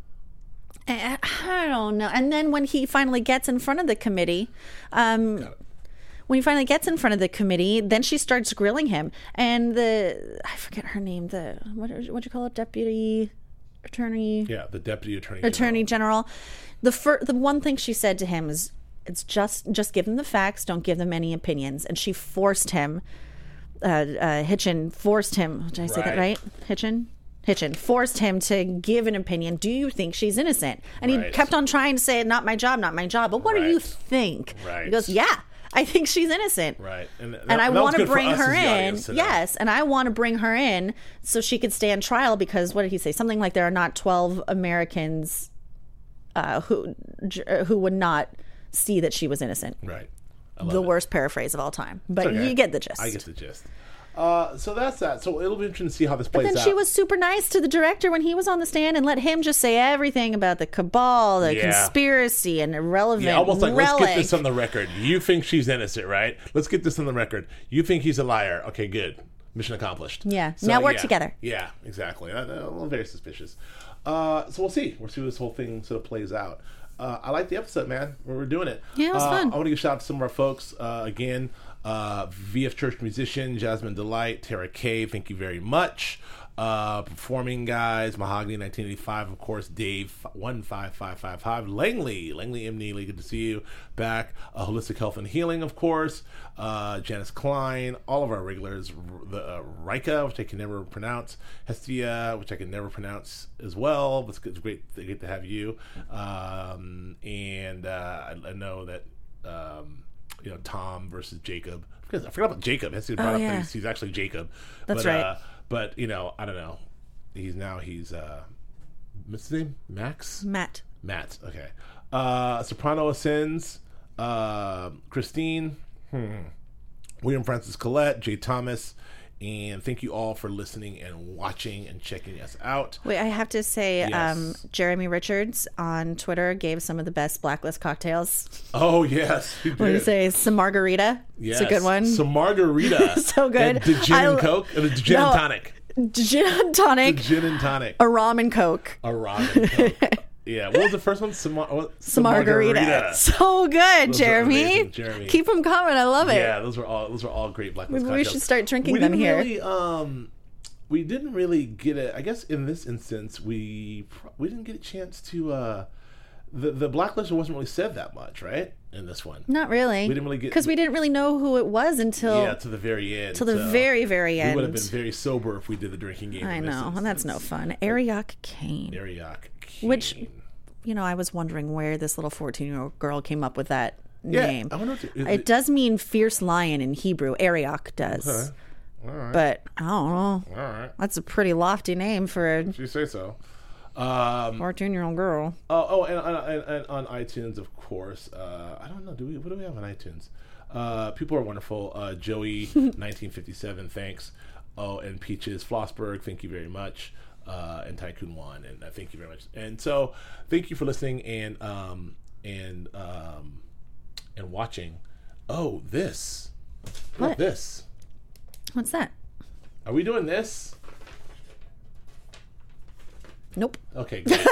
I I don't know. And then when he finally gets in front of the committee, um, Got it. when he finally gets in front of the committee, then she starts grilling him. And the, I forget her name, the, what what do you call it? Deputy attorney? Yeah, the deputy attorney Attorney General. The fir- the one thing she said to him is, It's just just give them the facts. Don't give them any opinions. And she forced him. Uh, uh, Hitchin forced him. Did I say that Right. right? Hitchin. Hitchin forced him to give an opinion. Do you think she's innocent? And Right. he kept on trying to say, "Not my job, not my job." But what do you Right. think? Right. He goes, "Yeah, I think she's innocent." Right. And, that, And I that was want to good for bring us her as the in. audience to know. Yes, and I want to bring her in so she could stand trial because what did he say? Something like there are not twelve Americans uh, who j- who would not see that she was innocent. Right. I love The it. worst paraphrase of all time, but Okay. you get the gist. I get the gist. Uh, so that's that. So it'll be interesting to see how this plays Then out. she was super nice to the director when he was on the stand and let him just say everything about the cabal, the Yeah. conspiracy, and irrelevant. Yeah, almost like, relic. let's get this on the record. You think she's innocent, right? Let's get this on the record. You think he's a liar. Okay, good. Mission accomplished. Yeah. Now work yeah. together. Yeah, exactly. I, I'm very suspicious. Uh, so we'll see. We'll see how this whole thing sort of plays out. Uh, I like the episode, man. We're, we're doing it. Yeah, it was uh, fun. I want to give a shout out to some of our folks. Uh, again, uh, V F Church musician, Jasmine Delight, Tara Kay, thank you very much. Uh, performing guys, Mahogany nineteen eighty-five, of course, Dave one five five five five, Langley, Langley M. Neely, good to see you back. Uh, Holistic Health and Healing, of course, uh, Janice Klein, all of our regulars, R- the uh, Rika, which I can never pronounce, Hestia, which I can never pronounce as well, but it's, good, it's great, great to have you. Um, and uh, I, I know that um, you know Tom versus Jacob. I forgot, I forgot about Jacob. Hestia brought Oh, up yeah. that he's, he's actually Jacob. That's but, right. Uh, But, you know, I don't know. He's now, he's, uh, what's his name? Max? Matt. Matt, okay. Uh, Soprano Ascends, uh, Christine, hmm. William Francis Collette, Jay Thomas, and thank you all for listening and watching and checking us out. Wait, I have to say, Yes. um, Jeremy Richards on Twitter gave some of the best Blacklist cocktails. Oh, yes. You What do you did. say? Some margarita. Yes. It's a good one. Some margarita. So good. And the gin I- and Coke? Or the gin No. and tonic. Gin and tonic, The gin and tonic. a rum and coke. A ramen Coke. Yeah, what was the first one? Some, what? Some margarita. So good, Those are Jeremy. amazing, Jeremy. Keep them coming. I love it. Yeah, those were all those were all great Blacklist Maybe we cocktails. should start drinking we them didn't here. Really, um, we didn't really get it. I guess in this instance, we pro- we didn't get a chance to. Uh, the the Blacklist wasn't really said that much, right? In this one, Not really. We didn't really get- because we didn't really know who it was until yeah, to the very end. till the so very very we end. would have been very sober if we did the drinking game. I in this know, and that's no instance. fun. Ariok Kane. Ariok, Which- Kane. You know, I was wondering where this little fourteen-year-old girl came up with that Yeah, name. I wonder what it- it does mean fierce lion in Hebrew. Ariok does. Okay. All right, But I don't know. all right. That's a pretty lofty name for a If you say so. Um, fourteen-year-old girl. Oh, oh, and, and, and on iTunes, of course. Uh, I don't know. Do we? What do we have on iTunes? Uh, people are wonderful. Uh, Joey, nineteen fifty-seven. Thanks. Oh, and Peaches Flossberg. Thank you very much. Uh, and Tycoon One. And uh, thank you very much. And so, thank you for listening and um, and um, and watching. Oh, this. Look What? this. What's that? Are we doing this? Nope. Okay, great.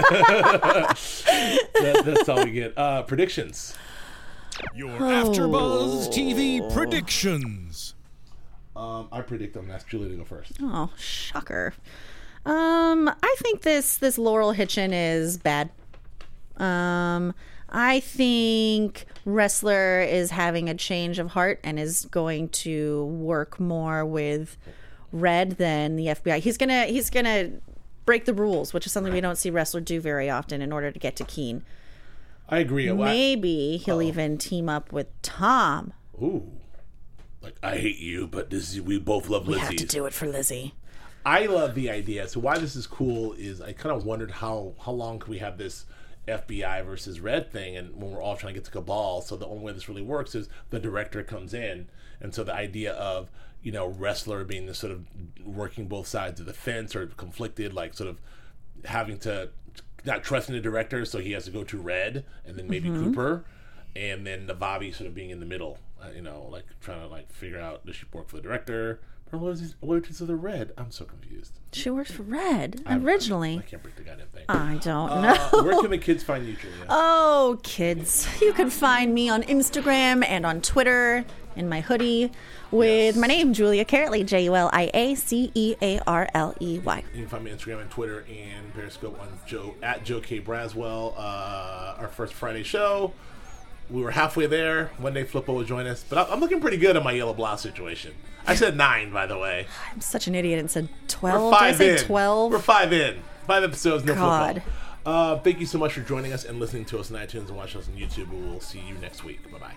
that, that's all we get. Uh, predictions. Your AfterBuzz T V predictions. Um, I predict I'm going to ask Julie to go first. Oh, shocker. Um, I think this this Laurel Hitchin is bad. Um, I think Wrestler is having a change of heart and is going to work more with Red than the F B I. He's gonna he's gonna break the rules, which is something we don't see Wrestler do very often in order to get to Keen. I agree. Well, I- Maybe he'll even team up with Tom. Ooh. Like, I hate you, but this is, we both love We have Lizzie's. to do it for Lizzie. I love the idea. So why this is cool is I kind of wondered how, how long could we have this F B I versus Red thing, and when we're all trying to get to Cabal. So the only way this really works is the director comes in, and so the idea of, you know, Wrestler being the sort of working both sides of the fence or conflicted, like sort of having to not trusting the director, so he has to go to Red and then maybe Cooper, and then Navabi sort of being in the middle, uh, you know, like trying to like figure out, does she work for the director? Or what is these loyalties of the Red? I'm so confused. She works for Red I- originally. I can't break the goddamn thing. I don't Uh, know. where can the kids find you, Julia? Oh, kids. You can find me on Instagram and on Twitter in my hoodie with Yes. my name, Julia Caerley, J U L I A C E A R L E Y. You can find me on Instagram and Twitter and Periscope on Joe at Joe K Braswell. Uh, our first Friday show. We were halfway there. One day Flippo will join us. But I- I'm looking pretty good on my yellow blouse situation. I said nine, by the way. I'm such an idiot and said twelve. We're five Did I in. say twelve? We're five in. Five episodes, no God. Flippo. Uh, thank you so much for joining us and listening to us on iTunes and watching us on YouTube. We will see you next week. Bye-bye.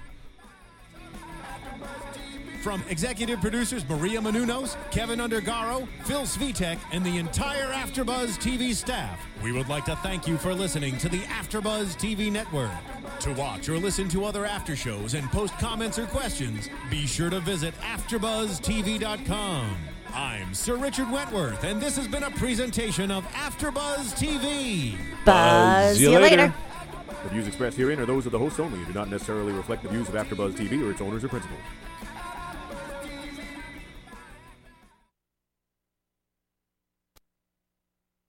From executive producers Maria Menounos, Kevin Undergaro, Phil Svitek, and the entire AfterBuzz T V staff, we would like to thank you for listening to the AfterBuzz T V network. To watch or listen to other after shows and post comments or questions, be sure to visit after buzz T V dot com. I'm Sir Richard Wentworth, and this has been a presentation of AfterBuzz T V. Buzz you later. The views expressed herein are those of the hosts only and do not necessarily reflect the views of AfterBuzz T V or its owners or principals.